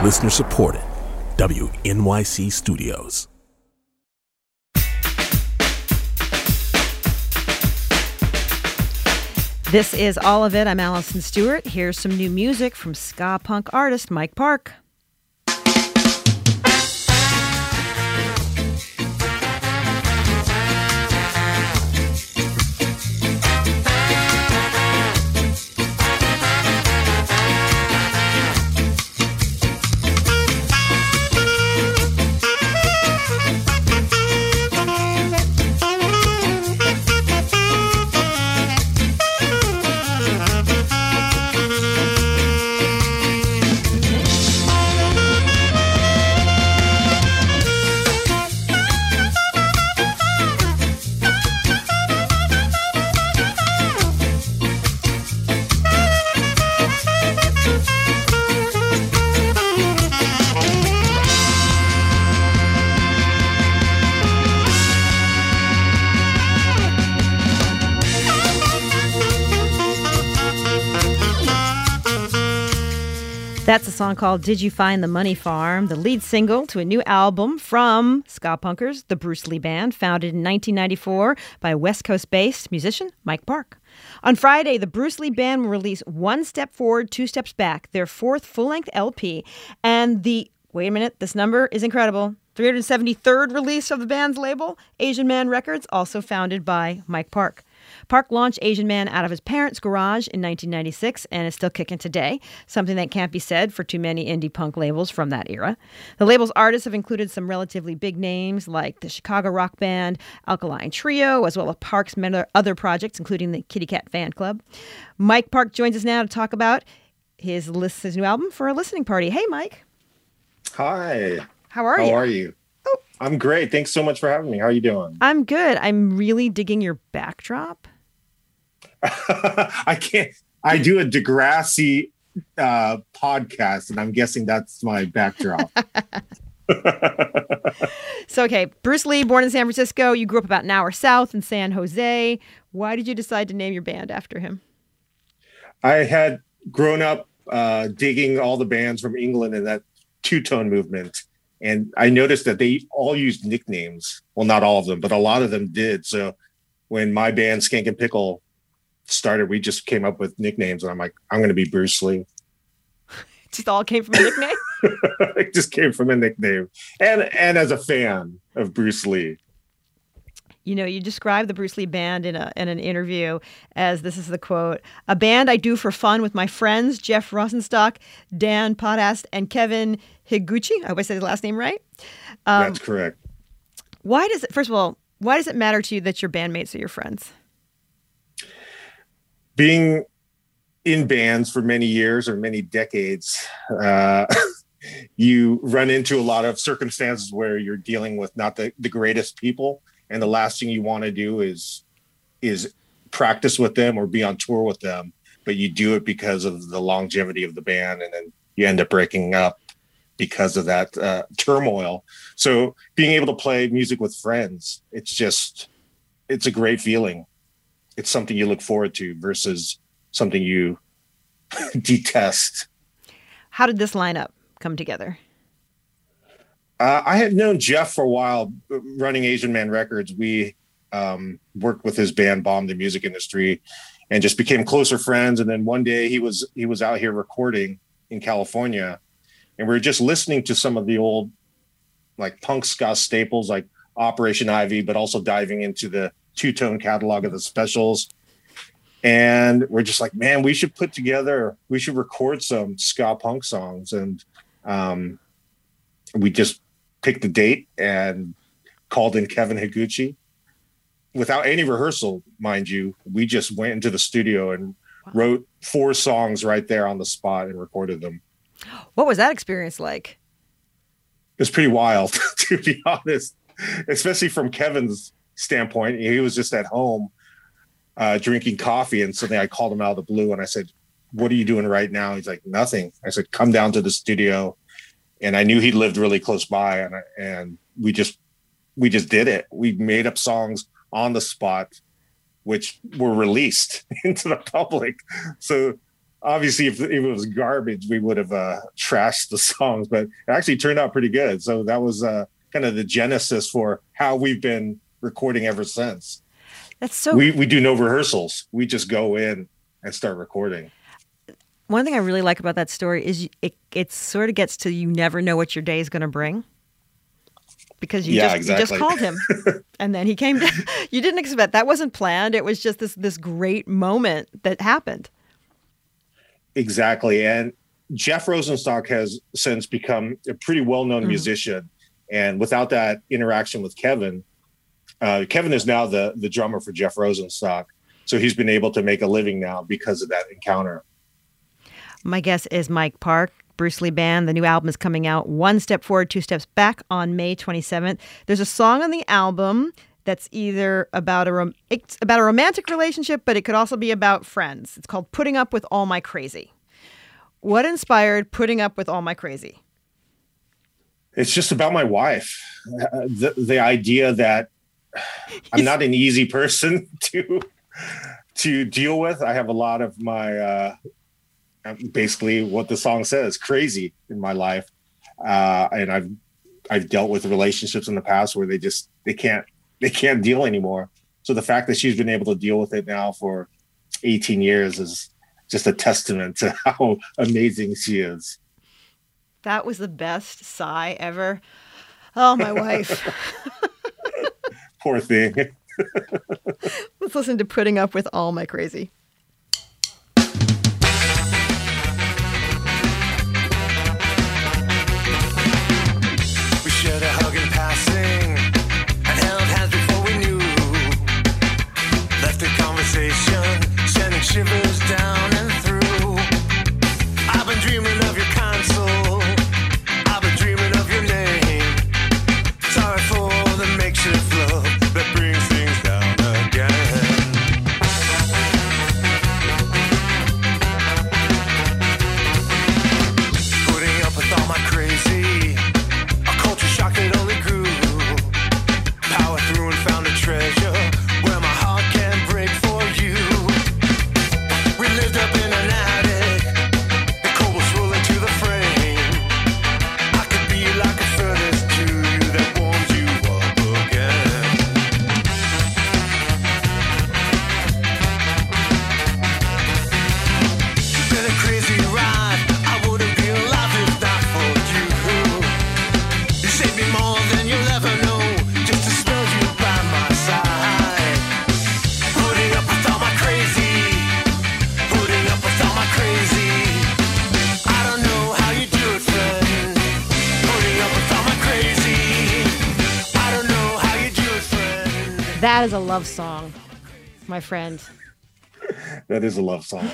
Listener supported. WNYC Studios. This is All of It. I'm Allison Stewart. Here's some new music from ska punk artist Mike Park. That's a song called Did You Find the Money Farm, the lead single to a new album from ska punkers, the Bruce Lee Band, founded in 1994 by West Coast-based musician Mike Park. On Friday, the Bruce Lee Band will release One Step Forward, Two Steps Back, their fourth full-length LP, and wait a minute, this number is incredible, 373rd release of the band's label, Asian Man Records, also founded by Mike Park. Park launched Asian Man out of his parents' garage in 1996 and is still kicking today, something that can't be said for too many indie punk labels from that era. The label's artists have included some relatively big names like the Chicago rock band Alkaline Trio, as well as Park's many other projects, including the Kitty Cat Fan Club. Mike Park joins us now to talk about his new album for a listening party. Hey, Mike. Hi. How are you? How are you? Oh. I'm great. Thanks so much for having me. How are you doing? I'm good. I'm really digging your backdrop. I do a Degrassi podcast, and I'm guessing that's my backdrop. So, okay, Bruce Lee, born in San Francisco. You grew up about an hour south in San Jose. Why did you decide to name your band after him? I had grown up digging all the bands from England and that two-tone movement. And I noticed that they all used nicknames. Well, not all of them, but a lot of them did. So when my band Skank and Pickle started, we just came up with nicknames. And I'm like, I'm going to be Bruce Lee. Just all came from a nickname? It just came from a nickname. And as a fan of Bruce Lee. You know, you described the Bruce Lee Band in an interview as, this is the quote, "A band I do for fun with my friends, Jeff Rosenstock, Dan Podast, and Kevin Higuchi." I hope I said his last name right. That's correct. First of all, why does it matter to you that your bandmates are your friends? Being in bands for many years or many decades, you run into a lot of circumstances where you're dealing with not the greatest people. And the last thing you want to do is practice with them or be on tour with them. But you do it because of the longevity of the band. And then you end up breaking up because of that turmoil. So being able to play music with friends, it's a great feeling. It's something you look forward to versus something you detest. How did this lineup come together? I had known Jeff for a while, running Asian Man Records. We worked with his band Bomb the Music Industry and just became closer friends. And then one day he was out here recording in California, and we were just listening to some of the old like punk ska staples like Operation Ivy, but also diving into the two-tone catalog of the Specials. And we're just like, man, we should record some ska punk songs. And we just picked a date and called in Kevin Higuchi without any rehearsal, mind you. We just went into the studio and wrote 4 songs right there on the spot and recorded them. What was that experience like? It was pretty wild, to be honest, especially from Kevin's standpoint. He was just at home drinking coffee, and suddenly I called him out of the blue and I said, "What are you doing right now?" He's like, "Nothing." I said, "Come down to the studio." And I knew he lived really close by, and we just did it. We made up songs on the spot, which were released into the public. So obviously, if it was garbage, we would have trashed the songs, but it actually turned out pretty good. So that was kind of the genesis for how we've been recording ever since. That's so. We do no rehearsals. We just go in and start recording. One thing I really like about that story is it sort of gets to you never know what your day is going to bring. Because you just called him, and then he came down. You didn't expect that. Wasn't planned. It was just this great moment that happened. Exactly. And Jeff Rosenstock has since become a pretty well-known musician. And without that interaction with Kevin, Kevin is now the drummer for Jeff Rosenstock. So he's been able to make a living now because of that encounter. My guest is Mike Park. Bruce Lee Band. The new album is coming out One Step Forward, Two Steps Back on May 27th. There's a song on the album that's either about it's about a romantic relationship, but it could also be about friends. It's called Putting Up With All My Crazy. What inspired Putting Up With All My Crazy? It's just about my wife. The idea that I'm not an easy person to deal with. I have a lot of my basically what the song says, crazy in my life. And I've dealt with relationships in the past where they can't deal anymore. So the fact that she's been able to deal with it now for 18 years is just a testament to how amazing she is. That was the best sigh ever. Oh, my wife. Poor thing. Let's listen to Putting Up With All My Crazy. Shivers down and through. I've been dreaming of your console. I've been dreaming of your name. Sorry for the makeshift love that brings things down again. Putting up with all my crazy. A culture shock that only grew. Power through and found a treasure where my heart can break for you. Lived up in an attic, the cold was rolling to the frame. I could be like a furnace to you that warms you up again. It's been a crazy ride, I wouldn't be alive if not for you. You saved me more than you'll ever know, just to smell you by my side. Putting up with all my crazy. Putting up with all my crazy. I don't know how you do it, friend. Putting up with all my crazy. I don't know how you do it, friend. That is a love song, my friend. That is a love song.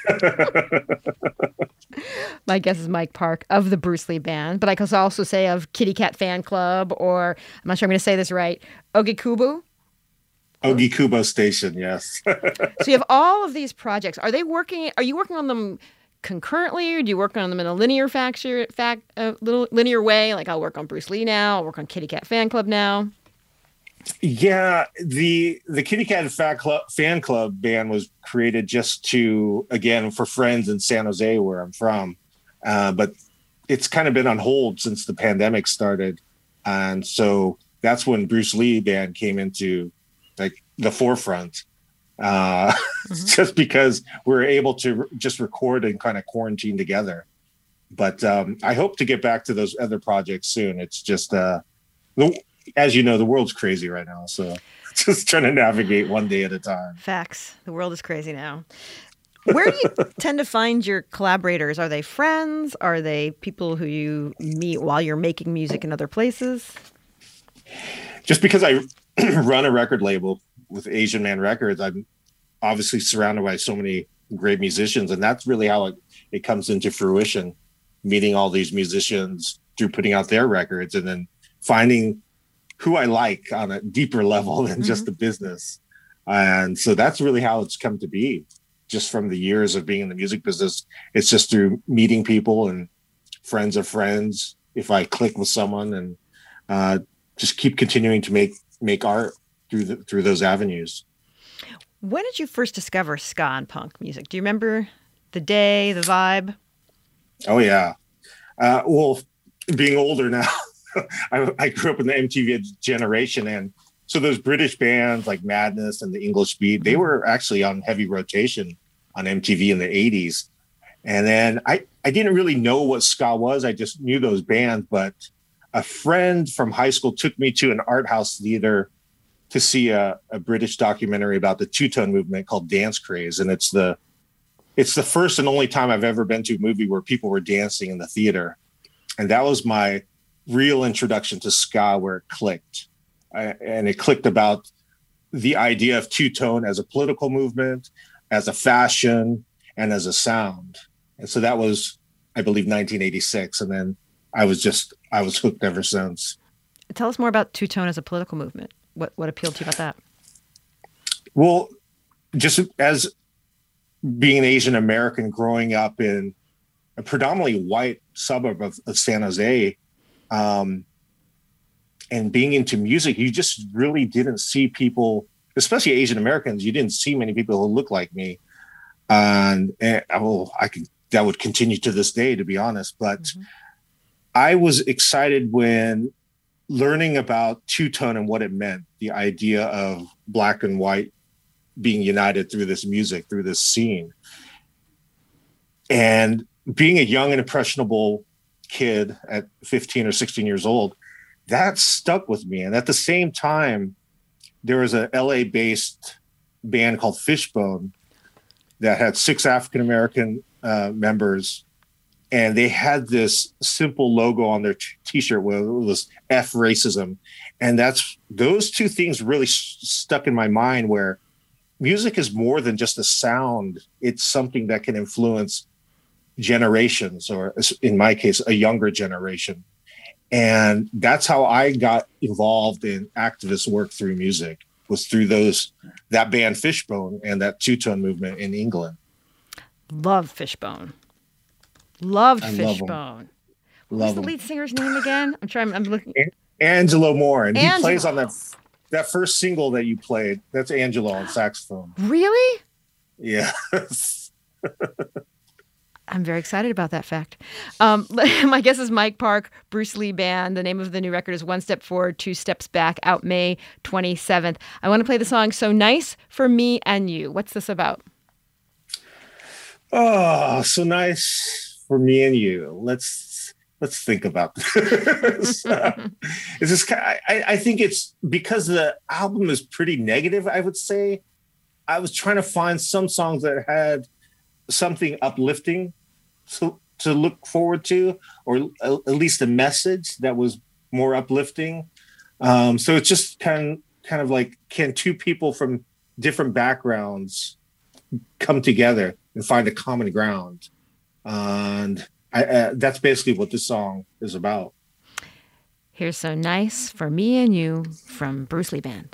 My guest is Mike Park of the Bruce Lee Band, but I could also say of Kitty Cat Fan Club, or I'm not sure I'm going to say this right, Ogikubo. Ogikubo Station, yes. So you have all of these projects. Are you working on them concurrently, or do you work on them in a linear linear way? Like, I'll work on Bruce Lee now, I'll work on Kitty Cat Fan Club now. Yeah, the Kitty Cat Fan Club band was created just for friends in San Jose, where I'm from. But it's kind of been on hold since the pandemic started. And so that's when Bruce Lee Band came into like the forefront, just because we're able to just record and kind of quarantine together. But I hope to get back to those other projects soon. It's just, as you know, the world's crazy right now. So just trying to navigate one day at a time. Facts. The world is crazy now. Where do you tend to find your collaborators? Are they friends? Are they people who you meet while you're making music in other places? Just because I run a record label with Asian Man Records, I'm obviously surrounded by so many great musicians, and that's really how it comes into fruition, meeting all these musicians through putting out their records and then finding who I like on a deeper level than just the business. And so that's really how it's come to be, just from the years of being in the music business. It's just through meeting people and friends of friends. If I click with someone, and just keep continuing to make art through those avenues. When did you first discover ska and punk music? Do you remember the day, the vibe? Oh yeah. Well, being older now, I grew up in the MTV generation, and so those British bands like Madness and the English Beat, they were actually on heavy rotation on MTV in the 80s. And then I didn't really know what ska was. I just knew those bands, but a friend from high school took me to an art house theater to see a British documentary about the two-tone movement called Dance Craze. And it's the first and only time I've ever been to a movie where people were dancing in the theater. And that was my real introduction to ska, where it clicked. And it clicked about the idea of two-tone as a political movement, as a fashion, and as a sound. And so that was, I believe, 1986. And then I was hooked ever since. Tell us more about two-tone as a political movement. What appealed to you about that? Well, just as being an Asian American growing up in a predominantly white suburb of San Jose, and being into music, you just really didn't see people, especially Asian Americans. You didn't see many people who looked like me, and that would continue to this day, to be honest. But I was excited when learning about two-tone and what it meant, the idea of black and white being united through this music, through this scene, and being a young and impressionable kid at 15 or 16 years old. That stuck with me. And at the same time, there was a LA-based band called Fishbone that had 6 African-American members. And they had this simple logo on their t-shirt where it was F racism. And those two things really stuck in my mind, where music is more than just a sound. It's something that can influence generations, or in my case, a younger generation. And that's how I got involved in activist work through music, was through that band Fishbone and that two-tone movement in England. Love Fishbone. Loved Fishbone. What's the lead singer's name again? I'm looking. Angelo Moore. And he plays on that first single that you played. That's Angelo on saxophone. Really? Yeah. I'm very excited about that fact. My guest is Mike Park, Bruce Lee Band. The name of the new record is One Step Forward, Two Steps Back, out May 27th. I want to play the song So Nice for Me and You. What's this about? Oh, so nice for me and you. Let's think about this. I think it's because the album is pretty negative, I would say. I was trying to find some songs that had something uplifting to look forward to, or at least a message that was more uplifting. So it's just kind of like, can two people from different backgrounds come together and find a common ground? And that's basically what this song is about. Here's So Nice for Me and You from Bruce Lee Band.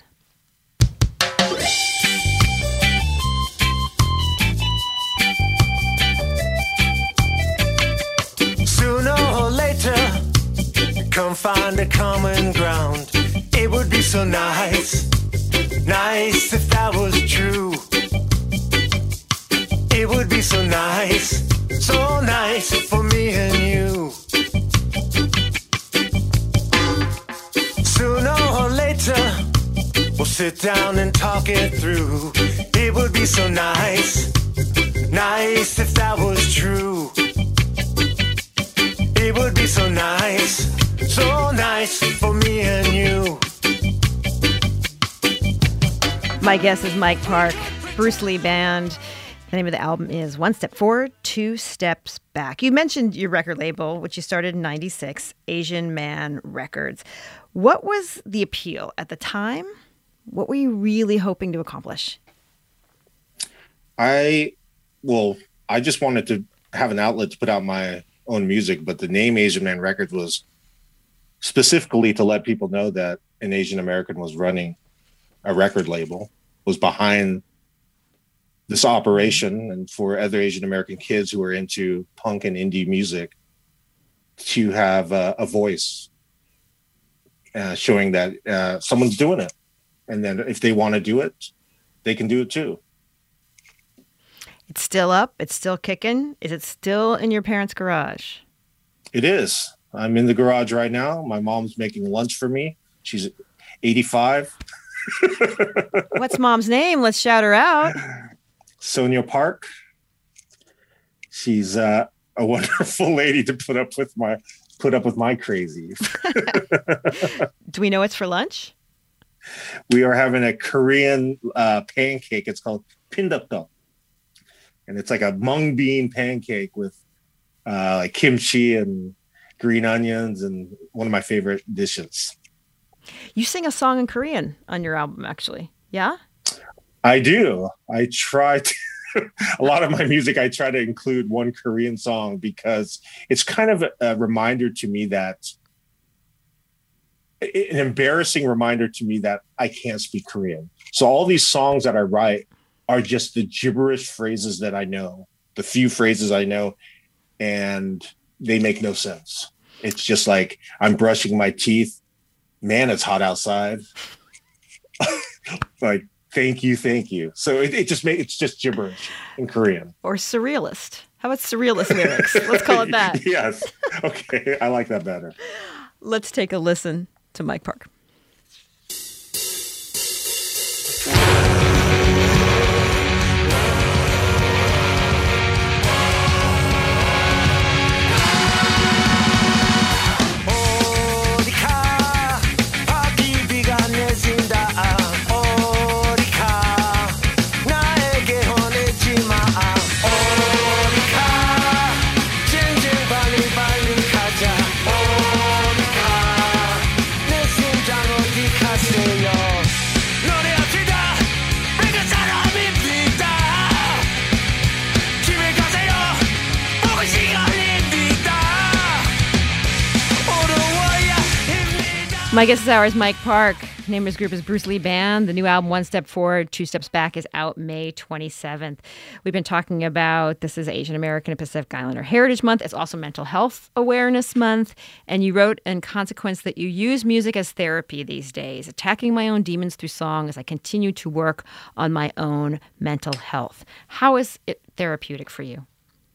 Sooner or later, come find a common ground. It would be so nice, nice if that was true. It would be so nice for me and you. Sooner or later, we'll sit down and talk it through. It would be so nice, nice if that was true. It would be so nice for me and you. My guest is Mike Park, Bruce Lee Band. The name of the album is One Step Forward, Two Steps Back. You mentioned your record label, which you started in 96, Asian Man Records. What was the appeal at the time? What were you really hoping to accomplish? I just wanted to have an outlet to put out my own music, but the name Asian Man Records was specifically to let people know that an Asian American was running a record label, was behind this operation, and for other Asian American kids who are into punk and indie music to have a voice, showing that someone's doing it. And then if they want to do it, they can do it too. It's still up. It's still kicking. Is it still in your parents' garage? It is. I'm in the garage right now. My mom's making lunch for me. She's 85. What's mom's name? Let's shout her out. Sonia Park. She's a wonderful lady to put up with my crazy. Do we know what's for lunch? We are having a Korean pancake. It's called pindakdok. And it's like a mung bean pancake with like kimchi and green onions and one of my favorite dishes. You sing a song in Korean on your album, actually. Yeah? I do. I try to. A lot of my music, I try to include one Korean song because it's kind of a reminder to me that, an embarrassing reminder to me that I can't speak Korean. So all these songs that I write are just the gibberish phrases that I know, the few phrases I know, and they make no sense. It's just like, I'm brushing my teeth. Man, it's hot outside. Like, thank you. So it's just gibberish in Korean. Or surrealist. How about surrealist lyrics? Let's call it that. Yes. Okay. I like that better. Let's take a listen to Mike Park. My guest this hour is Mike Park. Name of his group is Bruce Lee Band. The new album, One Step Forward, Two Steps Back, is out May 27th. We've been talking about this is Asian American and Pacific Islander Heritage Month. It's also Mental Health Awareness Month. And you wrote in Consequence that you use music as therapy these days, attacking my own demons through song as I continue to work on my own mental health. How is it therapeutic for you?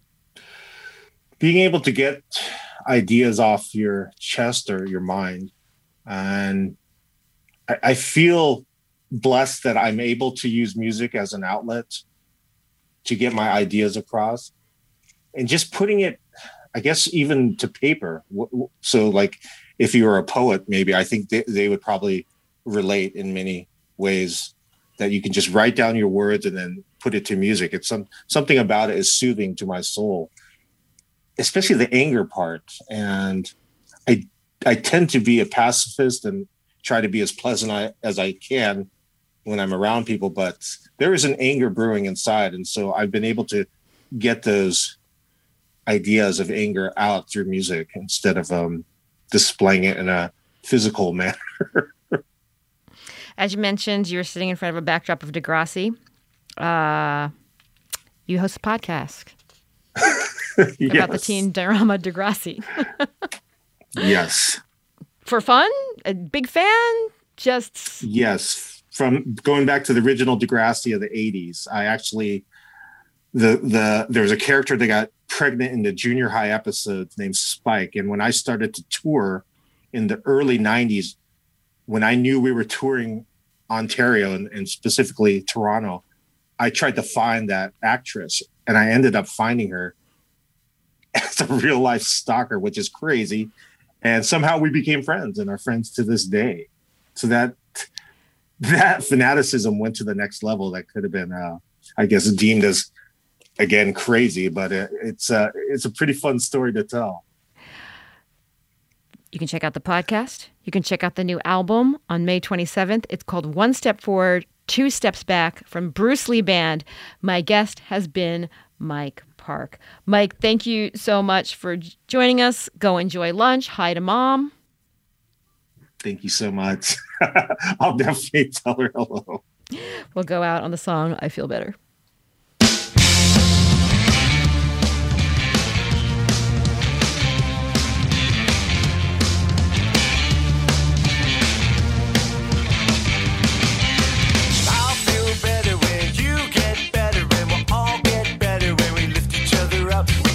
Being able to get ideas off your chest or your mind. And I feel blessed that I'm able to use music as an outlet to get my ideas across and just putting it, I guess, even to paper. So like if you were a poet, maybe I think they would probably relate in many ways that you can just write down your words and then put it to music. It's something about it is soothing to my soul, especially the anger part. And I tend to be a pacifist and try to be as pleasant as I can when I'm around people, but there is an anger brewing inside. And so I've been able to get those ideas of anger out through music instead of displaying it in a physical manner. As you mentioned, you're sitting in front of a backdrop of Degrassi. You host a podcast about the teen drama Degrassi. Yes. For fun? A big fan? Just... Yes. From going back to the original Degrassi of the 80s, I actually... there was a character that got pregnant in the junior high episodes named Spike. And when I started to tour in the early 90s, when I knew we were touring Ontario and specifically Toronto, I tried to find that actress. And I ended up finding her as a real life stalker, which is crazy. And somehow we became friends and are friends to this day. So that fanaticism went to the next level. That could have been, I guess, deemed as, again, crazy, but it's a pretty fun story to tell. You can check out the podcast. You can check out the new album on May 27th. It's called One Step Forward, Two Steps Back from Bruce Lee Band. My guest has been Mike Park. Mike, thank you so much for joining us. Go enjoy lunch. Hi to Mom. Thank you so much. I'll definitely tell her hello. We'll go out on the song I Feel Better. I feel better when you get better and we'll all get better.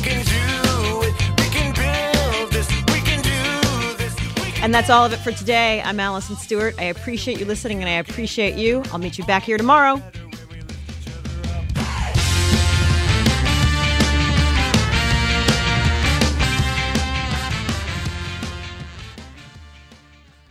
can do it. We can build this. We can do this. And that's all of it for today. I'm Allison Stewart. I appreciate you listening, and I appreciate you. I'll meet you back here tomorrow.